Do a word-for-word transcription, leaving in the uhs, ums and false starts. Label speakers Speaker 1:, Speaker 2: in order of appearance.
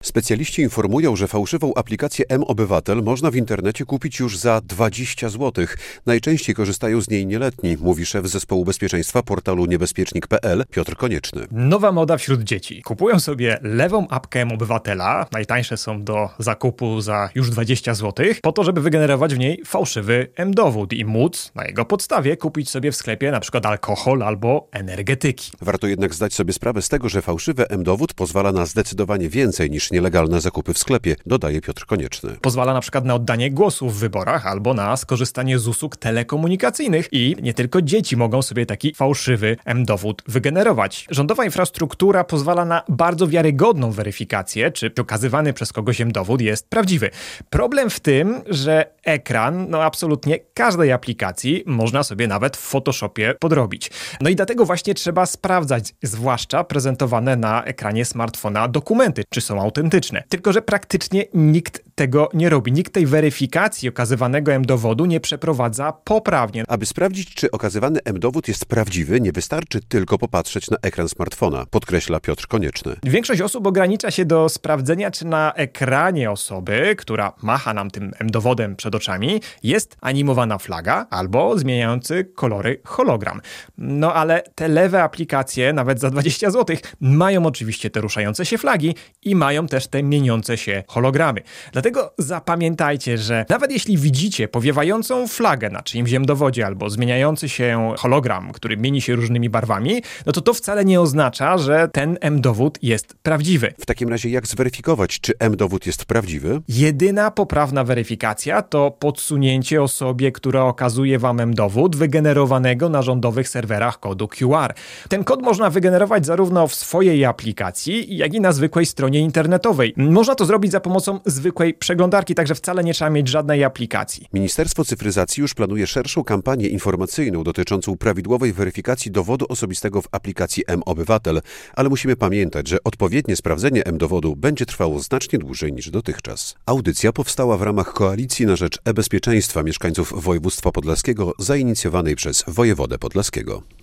Speaker 1: Specjaliści informują, że fałszywą aplikację M-Obywatel można w internecie kupić już za dwadzieścia złotych. Najczęściej korzystają z niej nieletni, mówi szef zespołu bezpieczeństwa portalu niebezpiecznik kropka pe el Piotr Konieczny.
Speaker 2: Nowa moda wśród dzieci. Kupują sobie lewą apkę M-Obywatela, najtańsze są do zakupu za już dwadzieścia złotych, po to, żeby wygenerować w niej fałszywy M-dowód i móc na jego podstawie kupić sobie w sklepie na przykład alkohol albo energetyki.
Speaker 1: Warto jednak zdać sobie sprawę z tego, że fałszywy M-dowód pozwala na zdecydowanie więcej niż nielegalne zakupy w sklepie, dodaje Piotr Konieczny.
Speaker 2: Pozwala na przykład na oddanie głosu w wyborach albo na skorzystanie z usług telekomunikacyjnych i nie tylko dzieci mogą sobie taki fałszywy M-dowód wygenerować. Rządowa infrastruktura pozwala na bardzo wiarygodną weryfikację, czy okazywany przez kogoś M-dowód jest prawdziwy. Problem w tym, że ekran, no absolutnie każdej aplikacji można sobie nawet w Photoshopie podrobić. No i dlatego właśnie trzeba sprawdzać, zwłaszcza prezentowane na ekranie smartfona dokumenty, czy są autentyczne. Tylko że praktycznie nikt tego nie robi. Nikt tej weryfikacji okazywanego M-dowodu nie przeprowadza poprawnie.
Speaker 1: Aby sprawdzić, czy okazywany M-dowód jest prawdziwy, nie wystarczy tylko popatrzeć na ekran smartfona, podkreśla Piotr Konieczny.
Speaker 2: Większość osób ogranicza się do sprawdzenia, czy na ekranie osoby, która macha nam tym M-dowodem przed oczami, jest animowana flaga albo zmieniający kolory hologram. No ale te lewe aplikacje, nawet za dwadzieścia złotych, mają oczywiście te ruszające się flagi i mają też te mieniące się hologramy. Dlatego zapamiętajcie, że nawet jeśli widzicie powiewającą flagę na czyimś M-dowodzie albo zmieniający się hologram, który mieni się różnymi barwami, no to to wcale nie oznacza, że ten M-dowód jest prawdziwy.
Speaker 1: W takim razie jak zweryfikować, czy M-dowód jest prawdziwy?
Speaker 2: Jedyna poprawna weryfikacja to podsunięcie osobie, która okazuje wam M-dowód wygenerowanego na rządowych serwerach kodu Q R. Ten kod można wygenerować zarówno w swojej aplikacji, jak i na zwykłej stronie internetowej. Można to zrobić za pomocą zwykłej przeglądarki, także wcale nie trzeba mieć żadnej aplikacji.
Speaker 1: Ministerstwo Cyfryzacji już planuje szerszą kampanię informacyjną dotyczącą prawidłowej weryfikacji dowodu osobistego w aplikacji M-Obywatel, ale musimy pamiętać, że odpowiednie sprawdzenie M-dowodu będzie trwało znacznie dłużej niż dotychczas. Audycja powstała w ramach Koalicji na rzecz e-bezpieczeństwa mieszkańców województwa podlaskiego, zainicjowanej przez wojewodę podlaskiego.